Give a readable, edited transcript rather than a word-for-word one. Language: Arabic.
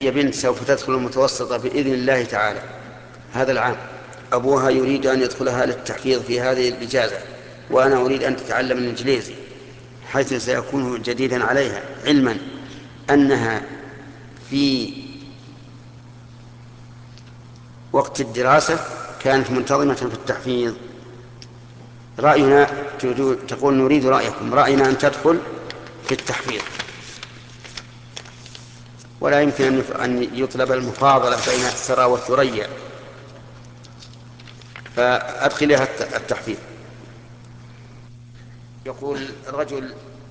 هي بنت سوف تدخل المتوسطة بإذن الله تعالى هذا العام. أبوها يريد أن يدخلها للتحفيظ في هذه الإجازة، وأنا أريد أن تتعلم الإنجليزي، حيث سيكون جديدا عليها، علما أنها في وقت الدراسة كانت منتظمة في التحفيظ. رأينا، تقول نريد رأيكم، رأينا أن تدخل في التحفيظ، ولا يمكن أن يطلب المفاضلة بين الثرى والثريا، فأدخلها التحفيظ. يقول رجل: